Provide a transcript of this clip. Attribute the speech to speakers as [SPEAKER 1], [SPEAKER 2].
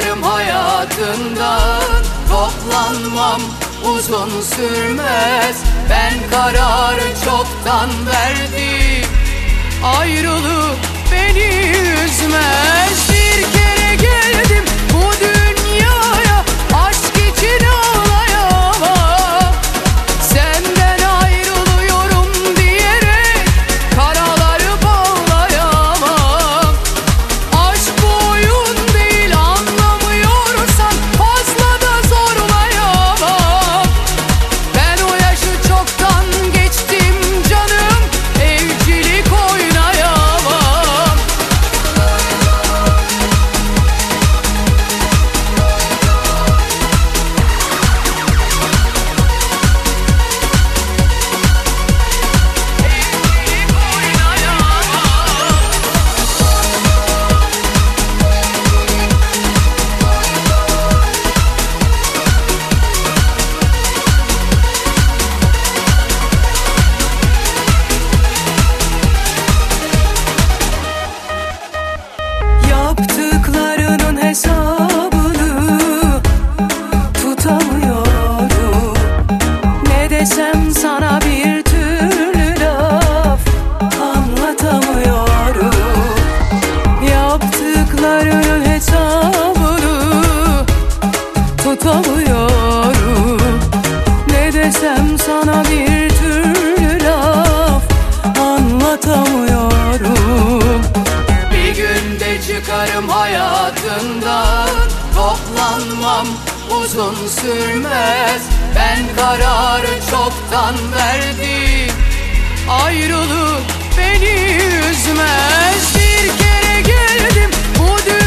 [SPEAKER 1] çıkarım hayatından. Toplanmam uzun sürmez, ben kararı çoktan verdim. Ayrılık beni üzmez. Bir kere geldim bu dünyaya, aşk için ağlayamam. Senden ayrılıyorum diyerek karaları bağlayamam. Aşk bu oyun değil, anlamıyorsan fazla da zorlayamam. Ben o yaşı çoktan geçtim canım, evcilik oynayamam. Evcilik
[SPEAKER 2] Yaptıklarının hesabını tutamıyorum. Ne desem sana bir türlü laf anlatamıyorum. Yaptıklarının hesabını tutamıyorum. Ne desem sana bir türlü laf anlatamıyorum.
[SPEAKER 1] Bir günde çıkarım hayatından. Toplanmam uzun sürmez, ben kararı çoktan verdim. Ayrılık beni üzmez. Bir kere geldim bu dünyaya,